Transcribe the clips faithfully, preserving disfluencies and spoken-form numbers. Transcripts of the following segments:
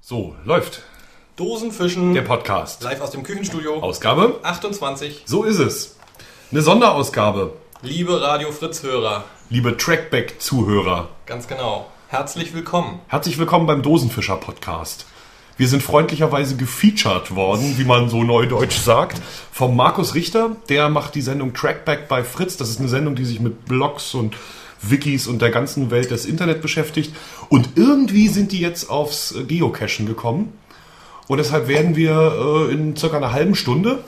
So, läuft. Dosenfischen. Der Podcast. Live aus dem Küchenstudio. Ausgabe achtundzwanzig. So ist es. Eine Sonderausgabe. Liebe Radio Fritz-Hörer. Liebe Trackback-Zuhörer. Ganz genau. Herzlich willkommen. Herzlich willkommen beim Dosenfischer-Podcast. Wir sind freundlicherweise gefeatured worden, wie man so neudeutsch sagt, vom Markus Richter. Der macht die Sendung Trackback bei Fritz. Das ist eine Sendung, die sich mit Blogs und Wikis und der ganzen Welt des Internet beschäftigt. Und irgendwie sind die jetzt aufs Geocachen gekommen. Und deshalb werden wir äh, in circa einer halben Stunde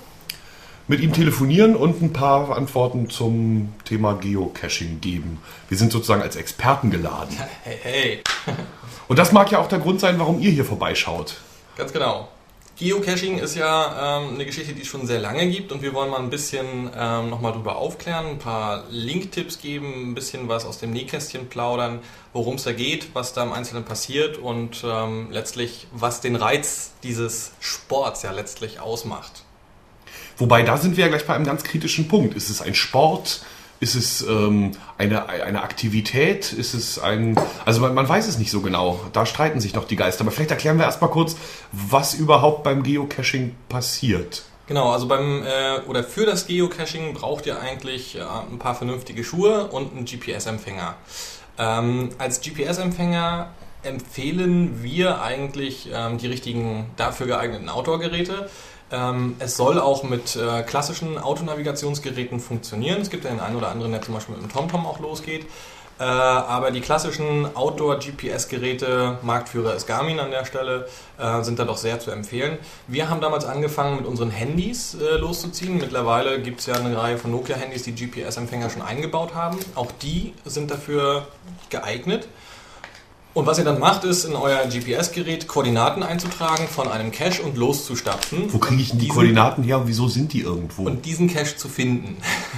mit ihm telefonieren und ein paar Antworten zum Thema Geocaching geben. Wir sind sozusagen als Experten geladen. Hey, hey. Und das mag ja auch der Grund sein, warum ihr hier vorbeischaut. Ganz genau. Geocaching ist ja ähm, eine Geschichte, die es schon sehr lange gibt, und wir wollen mal ein bisschen ähm, nochmal drüber aufklären, ein paar Link-Tipps geben, ein bisschen was aus dem Nähkästchen plaudern, worum es da geht, was da im Einzelnen passiert und ähm, letztlich, was den Reiz dieses Sports ja letztlich ausmacht. Wobei, da sind wir ja gleich bei einem ganz kritischen Punkt. Ist es ein Sport? Ist es ähm, eine, eine Aktivität? Ist es ein... Also man, man weiß es nicht so genau. Da streiten sich noch die Geister. Aber vielleicht erklären wir erstmal kurz, was überhaupt beim Geocaching passiert. Genau, also beim äh, oder für das Geocaching braucht ihr eigentlich äh, ein paar vernünftige Schuhe und einen G P S-Empfänger. Ähm, als G P S-Empfänger empfehlen wir eigentlich ähm, die richtigen dafür geeigneten Outdoor-Geräte. Ähm, es soll auch mit äh, klassischen Autonavigationsgeräten funktionieren. Es gibt ja den einen oder anderen, der zum Beispiel mit dem TomTom auch losgeht. Äh, aber die klassischen Outdoor-G P S-Geräte, Marktführer ist Garmin an der Stelle, äh, sind da doch sehr zu empfehlen. Wir haben damals angefangen, mit unseren Handys äh, loszuziehen. Mittlerweile gibt es ja eine Reihe von Nokia-Handys, die G P S-Empfänger schon eingebaut haben. Auch die sind dafür geeignet. Und was ihr dann macht, ist in euer G P S-Gerät Koordinaten einzutragen von einem Cache und loszustapfen. Wo kriege ich denn die diesen, Koordinaten her und wieso sind die irgendwo? Und diesen Cache zu finden.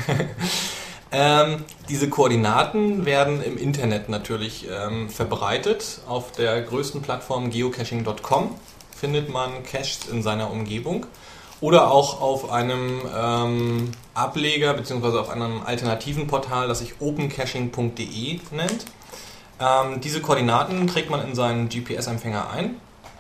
ähm, diese Koordinaten werden im Internet natürlich ähm, verbreitet. Auf der größten Plattform geocaching Punkt com findet man Caches in seiner Umgebung. Oder auch auf einem ähm, Ableger bzw. auf einem alternativen Portal, das sich open caching punkt de nennt. Ähm, diese Koordinaten trägt man in seinen G P S-Empfänger ein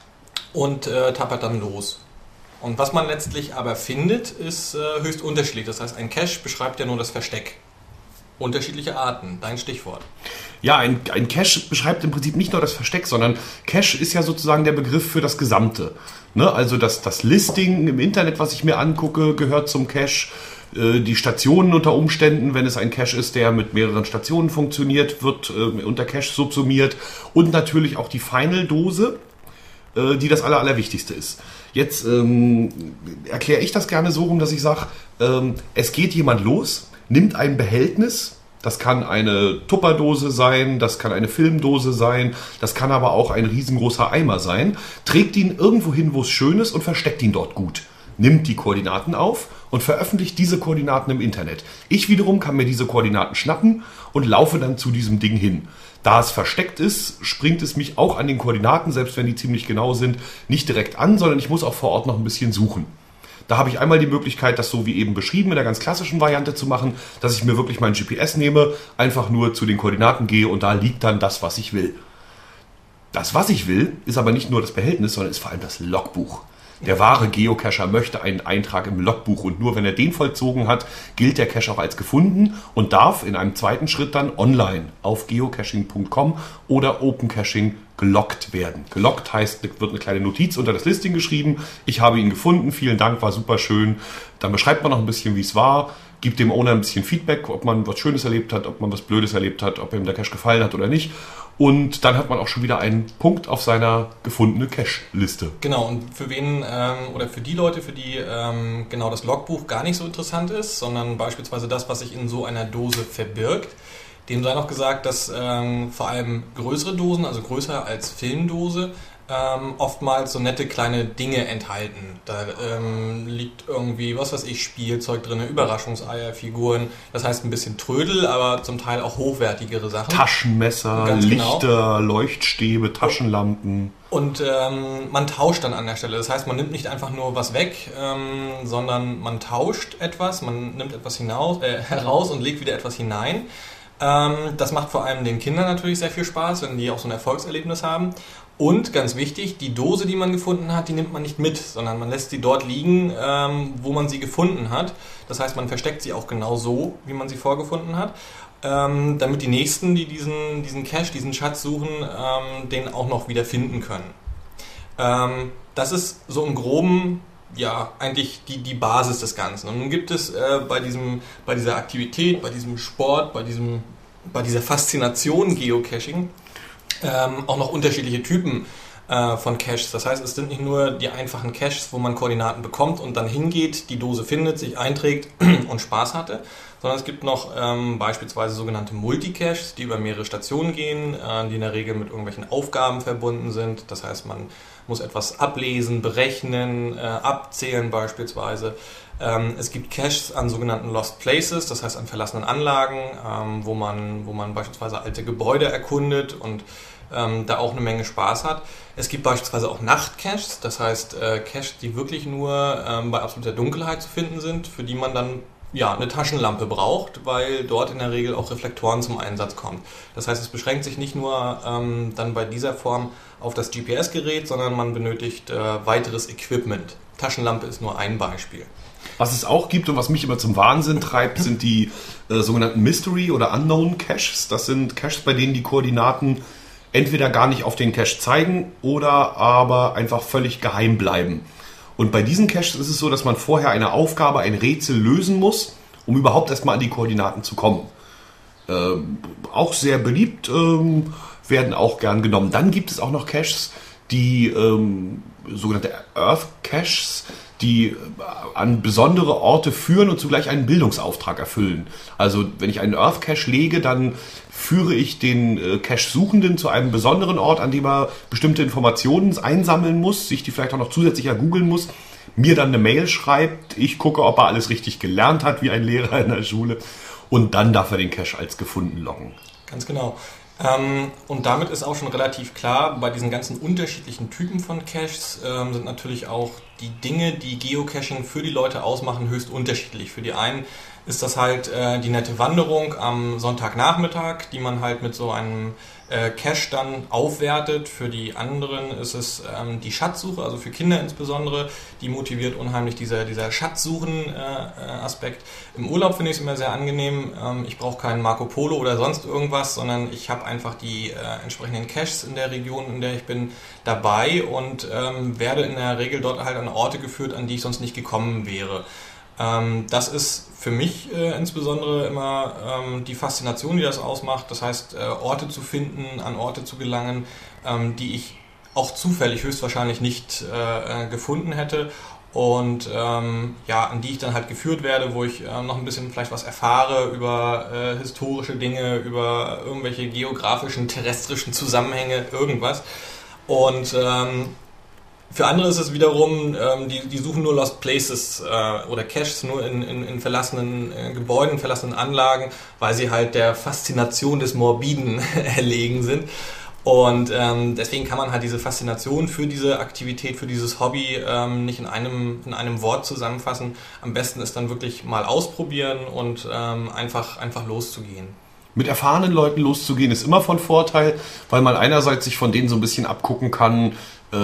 und äh, tappert dann los. Und was man letztlich aber findet, ist äh, höchst unterschiedlich. Das heißt, ein Cache beschreibt ja nur das Versteck. Unterschiedliche Arten, dein Stichwort. Ja, ein, ein Cache beschreibt im Prinzip nicht nur das Versteck, sondern Cache ist ja sozusagen der Begriff für das Gesamte. Ne? Also das, das Listing im Internet, was ich mir angucke, gehört zum Cache. Die Stationen unter Umständen, wenn es ein Cache ist, der mit mehreren Stationen funktioniert, wird äh, unter Cache subsumiert. Und natürlich auch die Final-Dose, äh, die das Aller, Allerwichtigste ist. Jetzt ähm, erkläre ich das gerne so rum, dass ich sage, ähm, es geht jemand los, nimmt ein Behältnis, das kann eine Tupperdose sein, das kann eine Filmdose sein, das kann aber auch ein riesengroßer Eimer sein, trägt ihn irgendwo hin, wo es schön ist und versteckt ihn dort gut. Nimmt die Koordinaten auf und veröffentlicht diese Koordinaten im Internet. Ich wiederum kann mir diese Koordinaten schnappen und laufe dann zu diesem Ding hin. Da es versteckt ist, springt es mich auch an den Koordinaten, selbst wenn die ziemlich genau sind, nicht direkt an, sondern ich muss auch vor Ort noch ein bisschen suchen. Da habe ich einmal die Möglichkeit, das so wie eben beschrieben in der ganz klassischen Variante zu machen, dass ich mir wirklich mein G P S nehme, einfach nur zu den Koordinaten gehe und da liegt dann das, was ich will. Das, was ich will, ist aber nicht nur das Behältnis, sondern ist vor allem das Logbuch. Der wahre Geocacher möchte einen Eintrag im Logbuch und nur wenn er den vollzogen hat, gilt der Cache auch als gefunden und darf in einem zweiten Schritt dann online auf geocaching punkt com oder Open Caching gelockt werden. Gelockt heißt, wird eine kleine Notiz unter das Listing geschrieben. Ich habe ihn gefunden, vielen Dank, war super schön. Dann beschreibt man noch ein bisschen, wie es war, gibt dem Owner ein bisschen Feedback, ob man was Schönes erlebt hat, ob man was Blödes erlebt hat, ob ihm der Cache gefallen hat oder nicht. Und dann hat man auch schon wieder einen Punkt auf seiner gefundenen Cache-Liste. Genau, und für wen ähm, oder für die Leute, für die ähm, genau das Logbuch gar nicht so interessant ist, sondern beispielsweise das, was sich in so einer Dose verbirgt, dem sei noch gesagt, dass ähm, vor allem größere Dosen, also größer als Filmdose, ähm, oftmals so nette kleine Dinge enthalten. Da ähm, liegt irgendwie, was weiß ich, Spielzeug drin, Überraschungseier, Figuren. Das heißt ein bisschen Trödel, aber zum Teil auch hochwertigere Sachen. Taschenmesser, Ganz Lichter, genau. Leuchtstäbe, Taschenlampen. Und ähm, man tauscht dann an der Stelle. Das heißt, man nimmt nicht einfach nur was weg, ähm, sondern man tauscht etwas, man nimmt etwas hinaus, äh, heraus und legt wieder etwas hinein. Ähm, das macht vor allem den Kindern natürlich sehr viel Spaß, wenn die auch so ein Erfolgserlebnis haben. Und ganz wichtig, die Dose, die man gefunden hat, die nimmt man nicht mit, sondern man lässt sie dort liegen, ähm, wo man sie gefunden hat. Das heißt, man versteckt sie auch genau so, wie man sie vorgefunden hat, ähm, damit die Nächsten, die diesen, diesen Cache, diesen Schatz suchen, ähm, den auch noch wieder finden können. Ähm, das ist so im Groben ja eigentlich die, die Basis des Ganzen. Und nun gibt es äh, bei, diesem, bei dieser Aktivität, bei diesem Sport, bei, diesem, bei dieser Faszination Geocaching Ähm, auch noch unterschiedliche Typen äh, von Caches. Das heißt, es sind nicht nur die einfachen Caches, wo man Koordinaten bekommt und dann hingeht, die Dose findet, sich einträgt und Spaß hatte, sondern es gibt noch ähm, beispielsweise sogenannte Multicaches, die über mehrere Stationen gehen, äh, die in der Regel mit irgendwelchen Aufgaben verbunden sind. Das heißt, man muss etwas ablesen, berechnen, äh, abzählen beispielsweise. Ähm, es gibt Caches an sogenannten Lost Places, das heißt an verlassenen Anlagen, ähm, wo man, wo man beispielsweise alte Gebäude erkundet und ähm, da auch eine Menge Spaß hat. Es gibt beispielsweise auch Nachtcaches, das heißt äh, Caches, die wirklich nur ähm, bei absoluter Dunkelheit zu finden sind, für die man dann ja, eine Taschenlampe braucht, weil dort in der Regel auch Reflektoren zum Einsatz kommen. Das heißt, es beschränkt sich nicht nur ähm, dann bei dieser Form auf das G P S-Gerät, sondern man benötigt äh, weiteres Equipment. Taschenlampe ist nur ein Beispiel. Was es auch gibt und was mich immer zum Wahnsinn treibt, sind die äh, sogenannten Mystery- oder Unknown Caches. Das sind Caches, bei denen die Koordinaten entweder gar nicht auf den Cache zeigen oder aber einfach völlig geheim bleiben. Und bei diesen Caches ist es so, dass man vorher eine Aufgabe, ein Rätsel lösen muss, um überhaupt erstmal an die Koordinaten zu kommen. Ähm, auch sehr beliebt, ähm, werden auch gern genommen. Dann gibt es auch noch Caches, die ähm, sogenannte Earth Caches, die an besondere Orte führen und zugleich einen Bildungsauftrag erfüllen. Also wenn ich einen Earth Cache lege, dann führe ich den äh, Cache-Suchenden zu einem besonderen Ort, an dem er bestimmte Informationen einsammeln muss, sich die vielleicht auch noch zusätzlich ergoogeln muss, mir dann eine Mail schreibt, ich gucke, ob er alles richtig gelernt hat, wie ein Lehrer in der Schule, und dann darf er den Cache als gefunden loggen. Ganz genau. Ähm, und damit ist auch schon relativ klar, bei diesen ganzen unterschiedlichen Typen von Caches ähm, sind natürlich auch die Dinge, die Geocaching für die Leute ausmachen, höchst unterschiedlich. Für die einen ist das halt äh, die nette Wanderung am Sonntagnachmittag, die man halt mit so einem äh, Cache dann aufwertet. Für die anderen ist es ähm, die Schatzsuche, also für Kinder insbesondere, die motiviert unheimlich dieser, dieser Schatzsuchen-Aspekt. Äh, Im Urlaub finde ich es immer sehr angenehm. Ähm, ich brauche keinen Marco Polo oder sonst irgendwas, sondern ich habe einfach die äh, entsprechenden Caches in der Region, in der ich bin, dabei und ähm, werde in der Regel dort halt an Orte geführt, an die ich sonst nicht gekommen wäre. Ähm, das ist für mich äh, insbesondere immer ähm, die Faszination, die das ausmacht. Das heißt, äh, Orte zu finden, an Orte zu gelangen, ähm, die ich auch zufällig höchstwahrscheinlich nicht äh, gefunden hätte und ähm, ja, an die ich dann halt geführt werde, wo ich äh, noch ein bisschen vielleicht was erfahre über äh, historische Dinge, über irgendwelche geografischen, terrestrischen Zusammenhänge, irgendwas. Und ähm, für andere ist es wiederum, ähm, die, die suchen nur Lost Places äh, oder Caches nur in, in, in verlassenen äh, Gebäuden, verlassenen Anlagen, weil sie halt der Faszination des Morbiden erlegen sind. Und ähm, deswegen kann man halt diese Faszination für diese Aktivität, für dieses Hobby ähm, nicht in einem, in einem Wort zusammenfassen. Am besten ist dann wirklich mal ausprobieren und ähm, einfach, einfach loszugehen. Mit erfahrenen Leuten loszugehen ist immer von Vorteil, weil man einerseits sich von denen so ein bisschen abgucken kann, äh,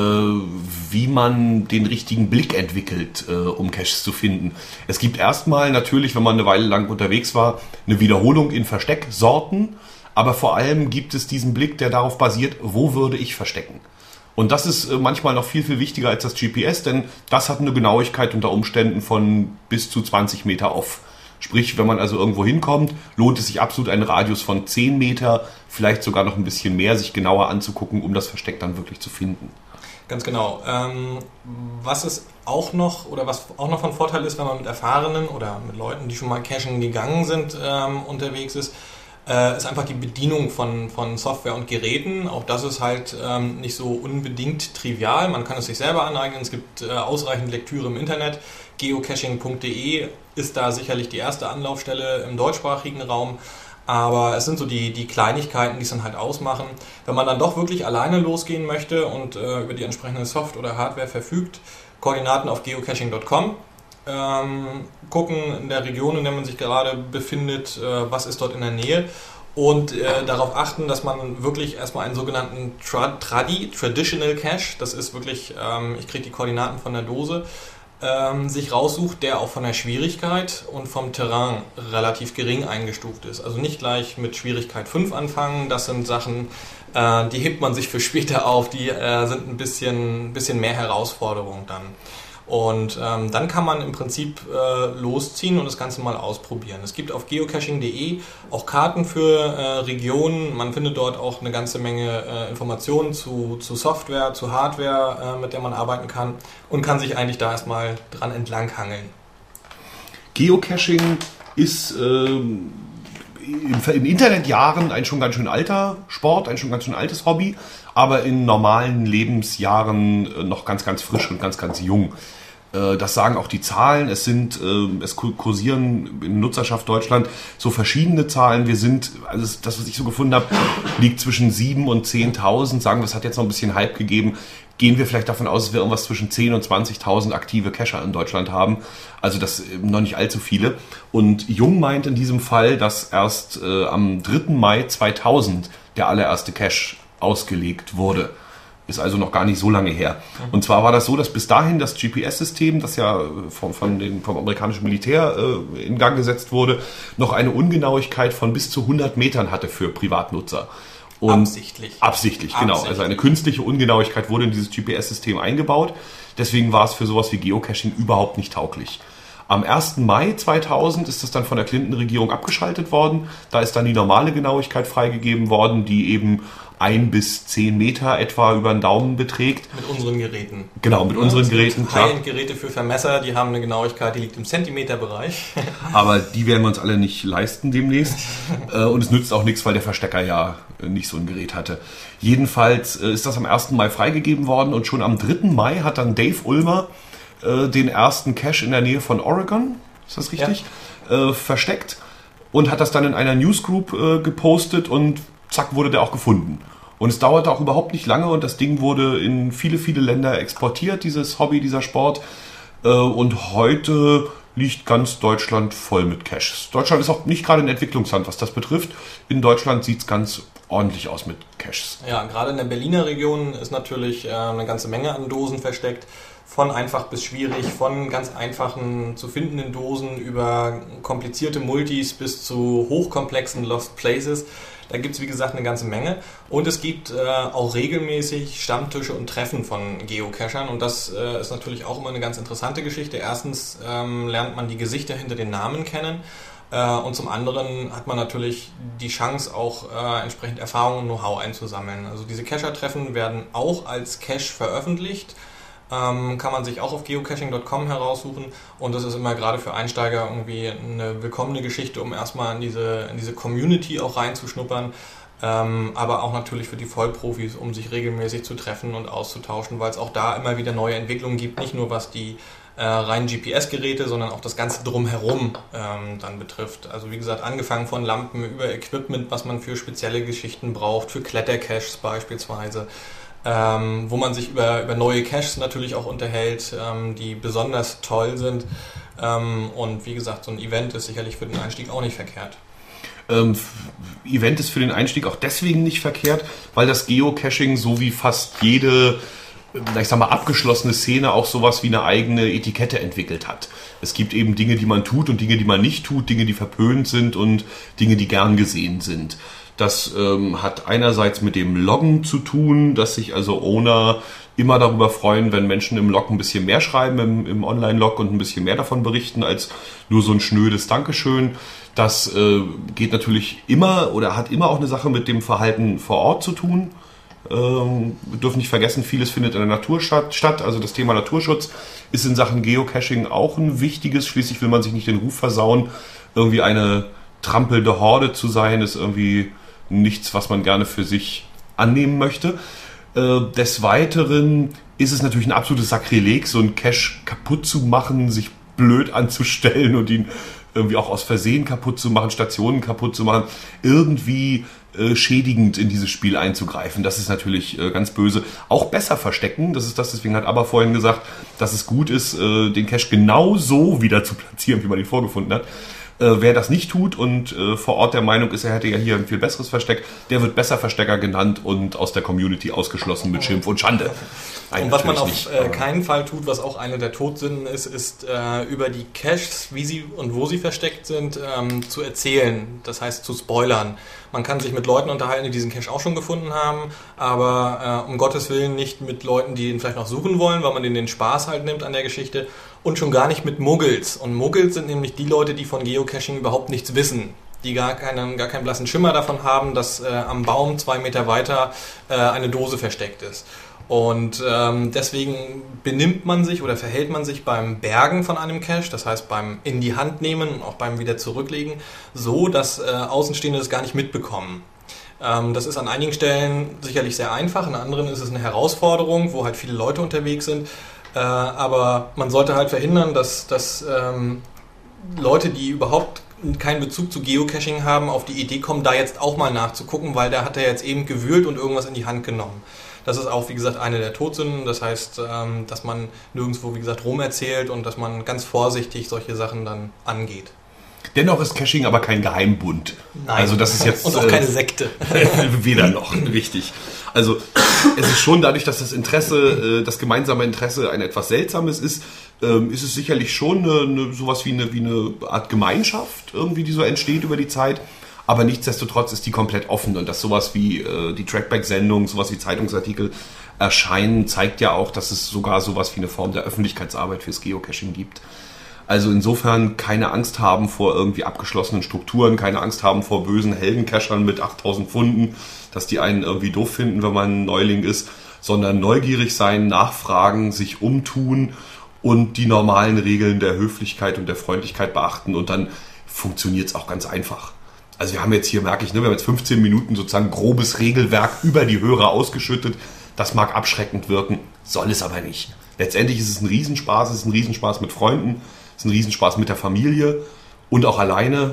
wie man den richtigen Blick entwickelt, äh, um Caches zu finden. Es gibt erstmal natürlich, wenn man eine Weile lang unterwegs war, eine Wiederholung in Verstecksorten, aber vor allem gibt es diesen Blick, der darauf basiert, wo würde ich verstecken. Und das ist äh, manchmal noch viel, viel wichtiger als das G P S, denn das hat eine Genauigkeit unter Umständen von bis zu zwanzig Meter off. Sprich, wenn man also irgendwo hinkommt, lohnt es sich absolut, einen Radius von zehn Meter, vielleicht sogar noch ein bisschen mehr, sich genauer anzugucken, um das Versteck dann wirklich zu finden. Ganz genau. Ähm, was es auch noch oder was auch noch von Vorteil ist, wenn man mit Erfahrenen oder mit Leuten, die schon mal cachen gegangen sind, ähm, unterwegs ist, äh, ist einfach die Bedienung von, von Software und Geräten. Auch das ist halt ähm, nicht so unbedingt trivial. Man kann es sich selber aneignen. Es gibt äh, ausreichend Lektüre im Internet. geocaching punkt de ist da sicherlich die erste Anlaufstelle im deutschsprachigen Raum. Aber es sind so die, die Kleinigkeiten, die es dann halt ausmachen. Wenn man dann doch wirklich alleine losgehen möchte und äh, über die entsprechende Software oder Hardware verfügt, Koordinaten auf geocaching punkt com, ähm, gucken in der Region, in der man sich gerade befindet, äh, was ist dort in der Nähe und äh, darauf achten, dass man wirklich erstmal einen sogenannten Tra- Tradi, Traditional Cache, das ist wirklich, ähm, ich kriege die Koordinaten von der Dose, ähm, sich raussucht, der auch von der Schwierigkeit und vom Terrain relativ gering eingestuft ist. Also nicht gleich mit Schwierigkeit fünf anfangen, das sind Sachen, äh, die hebt man sich für später auf, die äh, sind ein bisschen, bisschen mehr Herausforderung dann. Und ähm, dann kann man im Prinzip äh, losziehen und das Ganze mal ausprobieren. Es gibt auf geocaching punkt de auch Karten für äh, Regionen. Man findet dort auch eine ganze Menge äh, Informationen zu, zu Software, zu Hardware, äh, mit der man arbeiten kann und kann sich eigentlich da erstmal dran entlanghangeln. Geocaching ist ähm, in, in Internetjahren ein schon ganz schön alter Sport, ein schon ganz schön altes Hobby, aber in normalen Lebensjahren noch ganz, ganz frisch und ganz, ganz jung. Das sagen auch die Zahlen. Es sind, es kursieren in Nutzerschaft Deutschland so verschiedene Zahlen. Wir sind, also das, was ich so gefunden habe, liegt zwischen sieben und zehntausend. Sagen wir, es hat jetzt noch ein bisschen Hype gegeben. Gehen wir vielleicht davon aus, dass wir irgendwas zwischen zehn und zwanzigtausend aktive Cacher in Deutschland haben. Also das noch nicht allzu viele. Und Jung meint in diesem Fall, dass erst äh, am dritten Mai zweitausend der allererste Cache ausgelegt wurde. Ist also noch gar nicht so lange her. Und zwar war das so, dass bis dahin das G P S-System, das ja vom, von den, vom amerikanischen Militär äh, in Gang gesetzt wurde, noch eine Ungenauigkeit von bis zu hundert Metern hatte für Privatnutzer. Und absichtlich. Absichtlich, genau. Absichtlich. Also eine künstliche Ungenauigkeit wurde in dieses G P S-System eingebaut. Deswegen war es für sowas wie Geocaching überhaupt nicht tauglich. Am ersten Mai zweitausend ist das dann von der Clinton-Regierung abgeschaltet worden. Da ist dann die normale Genauigkeit freigegeben worden, die eben ein bis zehn Meter etwa über den Daumen beträgt. Mit unseren Geräten. Genau, mit ja, unseren Geräten, klar. High-End-Geräte für Vermesser, die haben eine Genauigkeit, die liegt im Zentimeterbereich. Aber die werden wir uns alle nicht leisten demnächst. Und es nützt auch nichts, weil der Verstecker ja nicht so ein Gerät hatte. Jedenfalls ist das am ersten Mai freigegeben worden und schon am dritten Mai hat dann Dave Ulmer den ersten Cache in der Nähe von Oregon, ist das richtig, ja. äh, versteckt und hat das dann in einer Newsgroup äh, gepostet und zack, wurde der auch gefunden. Und es dauerte auch überhaupt nicht lange und das Ding wurde in viele, viele Länder exportiert, dieses Hobby, dieser Sport. Äh, und heute liegt ganz Deutschland voll mit Caches. Deutschland ist auch nicht gerade ein Entwicklungsland, was das betrifft. In Deutschland sieht es ganz ordentlich aus mit Caches. Ja, gerade in der Berliner Region ist natürlich äh, eine ganze Menge an Dosen versteckt. Von einfach bis schwierig, von ganz einfachen zu findenden Dosen über komplizierte Multis bis zu hochkomplexen Lost Places. Da gibt es, wie gesagt, eine ganze Menge. Und es gibt äh, auch regelmäßig Stammtische und Treffen von Geocachern. Und das äh, ist natürlich auch immer eine ganz interessante Geschichte. Erstens ähm, lernt man die Gesichter hinter den Namen kennen. Äh, und zum anderen hat man natürlich die Chance, auch äh, entsprechend Erfahrung und Know-how einzusammeln. Also diese Cacher-Treffen werden auch als Cache veröffentlicht. Ähm, kann man sich auch auf geocaching punkt com heraussuchen und das ist immer gerade für Einsteiger irgendwie eine willkommene Geschichte, um erstmal in diese, in diese Community auch reinzuschnuppern, ähm, aber auch natürlich für die Vollprofis, um sich regelmäßig zu treffen und auszutauschen, weil es auch da immer wieder neue Entwicklungen gibt, nicht nur was die äh, reinen G P S-Geräte, sondern auch das Ganze drumherum ähm, dann betrifft. Also wie gesagt, angefangen von Lampen über Equipment, was man für spezielle Geschichten braucht, für Klettercaches beispielsweise. Ähm, wo man sich über, über neue Caches natürlich auch unterhält, ähm, die besonders toll sind. Ähm, und wie gesagt, so ein Event ist sicherlich für den Einstieg auch nicht verkehrt. Ähm, Event ist für den Einstieg auch deswegen nicht verkehrt, weil das Geocaching so wie fast jede, ich sag mal, abgeschlossene Szene auch sowas wie eine eigene Etikette entwickelt hat. Es gibt eben Dinge, die man tut und Dinge, die man nicht tut, Dinge, die verpönt sind und Dinge, die gern gesehen sind. Das ähm, hat einerseits mit dem Loggen zu tun, dass sich also Owner immer darüber freuen, wenn Menschen im Log ein bisschen mehr schreiben, im, im Online-Log und ein bisschen mehr davon berichten, als nur so ein schnödes Dankeschön. Das äh, geht natürlich immer oder hat immer auch eine Sache mit dem Verhalten vor Ort zu tun. Ähm, wir dürfen nicht vergessen, vieles findet in der Natur statt. Also das Thema Naturschutz ist in Sachen Geocaching auch ein wichtiges. Schließlich will man sich nicht den Ruf versauen, irgendwie eine trampelnde Horde zu sein, ist irgendwie nichts, was man gerne für sich annehmen möchte. Äh, des Weiteren ist es natürlich ein absolutes Sakrileg, so einen Cache kaputt zu machen, sich blöd anzustellen und ihn irgendwie auch aus Versehen kaputt zu machen, Stationen kaputt zu machen, irgendwie äh, schädigend in dieses Spiel einzugreifen. Das ist natürlich äh, ganz böse. Auch besser verstecken, das ist das, deswegen hat aber vorhin gesagt, dass es gut ist, äh, den Cache genau so wieder zu platzieren, wie man ihn vorgefunden hat. Äh, wer das nicht tut und äh, vor Ort der Meinung ist, er hätte ja hier ein viel besseres Versteck, der wird Besserverstecker genannt und aus der Community ausgeschlossen mit Schimpf und Schande. Nein, und was man auf nicht, äh, keinen Fall tut, was auch eine der Todsünden ist, ist äh, über die Caches, wie sie und wo sie versteckt sind, ähm, zu erzählen. Das heißt zu spoilern. Man kann sich mit Leuten unterhalten, die diesen Cache auch schon gefunden haben, aber äh, um Gottes Willen nicht mit Leuten, die ihn vielleicht noch suchen wollen, weil man denen den Spaß halt nimmt an der Geschichte und schon gar nicht mit Muggels. Und Muggels sind nämlich die Leute, die von Geocaching überhaupt nichts wissen, die gar keinen, gar keinen blassen Schimmer davon haben, dass äh, am Baum zwei Meter weiter äh, eine Dose versteckt ist. Und ähm, deswegen benimmt man sich oder verhält man sich beim Bergen von einem Cache, das heißt beim in die Hand nehmen und auch beim wieder zurücklegen, so, dass äh, Außenstehende das gar nicht mitbekommen. Ähm, das ist an einigen Stellen sicherlich sehr einfach, an anderen ist es eine Herausforderung, wo halt viele Leute unterwegs sind. Äh, aber man sollte halt verhindern, dass, dass ähm, Leute, die überhaupt keinen Bezug zu Geocaching haben, auf die Idee kommen, da jetzt auch mal nachzugucken, weil der hat ja jetzt eben gewühlt und irgendwas in die Hand genommen. Das ist auch, wie gesagt, eine der Todsünden. Das heißt, dass man nirgendwo, wie gesagt, rum erzählt und dass man ganz vorsichtig solche Sachen dann angeht. Dennoch ist Caching aber kein Geheimbund. Nein. Also das ist jetzt und auch keine Sekte. Weder noch, richtig. Also es ist schon dadurch, dass das Interesse, das gemeinsame Interesse ein etwas seltsames ist, ist es sicherlich schon eine, eine, sowas wie eine, wie eine Art Gemeinschaft, irgendwie, die so entsteht über die Zeit. Aber nichtsdestotrotz ist die komplett offen und dass sowas wie äh, die Trackback-Sendung, sowas wie Zeitungsartikel erscheinen, zeigt ja auch, dass es sogar sowas wie eine Form der Öffentlichkeitsarbeit fürs Geocaching gibt. Also insofern keine Angst haben vor irgendwie abgeschlossenen Strukturen, keine Angst haben vor bösen Heldencachern mit achttausend Pfunden, dass die einen irgendwie doof finden, wenn man ein Neuling ist, sondern neugierig sein, nachfragen, sich umtun und die normalen Regeln der Höflichkeit und der Freundlichkeit beachten und dann funktioniert es auch ganz einfach. Also wir haben jetzt hier, merke ich, ne, wir haben jetzt fünfzehn Minuten sozusagen grobes Regelwerk über die Hörer ausgeschüttet. Das mag abschreckend wirken, soll es aber nicht. Letztendlich ist es ein Riesenspaß, es ist ein Riesenspaß mit Freunden, es ist ein Riesenspaß mit der Familie und auch alleine.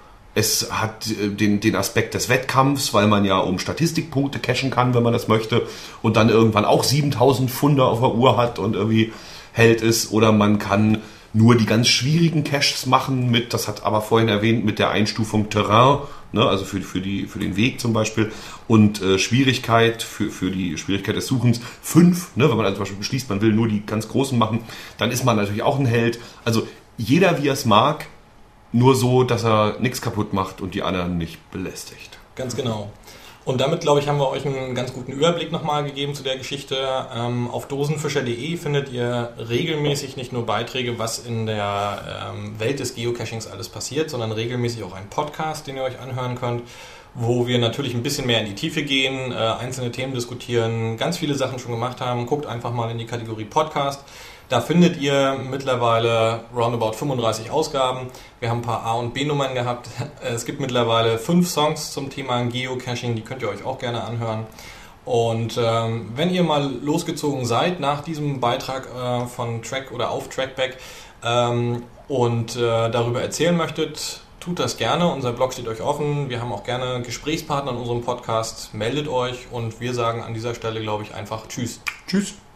Es hat den, den Aspekt des Wettkampfs, weil man ja um Statistikpunkte cashen kann, wenn man das möchte und dann irgendwann auch siebentausend Pfunde auf der Uhr hat und irgendwie Held ist. Oder man kann nur die ganz schwierigen Caches machen mit, das hat aber vorhin erwähnt, mit der Einstufung Terrain, ne, also für, für, die, für den Weg zum Beispiel und äh, Schwierigkeit, für, für die Schwierigkeit des Suchens fünf, ne, wenn man also zum Beispiel beschließt, man will nur die ganz großen machen, dann ist man natürlich auch ein Held. Also jeder, wie er es mag, nur so, dass er nichts kaputt macht und die anderen nicht belästigt. Ganz genau. Und damit, glaube ich, haben wir euch einen ganz guten Überblick nochmal gegeben zu der Geschichte. Ähm, auf dosenfischer punkt de findet ihr regelmäßig nicht nur Beiträge, was in der ähm, Welt des Geocachings alles passiert, sondern regelmäßig auch einen Podcast, den ihr euch anhören könnt, wo wir natürlich ein bisschen mehr in die Tiefe gehen, äh, einzelne Themen diskutieren, ganz viele Sachen schon gemacht haben. Guckt einfach mal in die Kategorie Podcast. Da findet ihr mittlerweile roundabout fünfunddreißig Ausgaben. Wir haben ein paar A- und B-Nummern gehabt. Es gibt mittlerweile fünf Songs zum Thema Geocaching, die könnt ihr euch auch gerne anhören. Und ähm, wenn ihr mal losgezogen seid nach diesem Beitrag äh, von Track oder auf Trackback ähm, und äh, darüber erzählen möchtet, tut das gerne. Unser Blog steht euch offen. Wir haben auch gerne Gesprächspartner in unserem Podcast. Meldet euch und wir sagen an dieser Stelle, glaube ich, einfach Tschüss. Tschüss.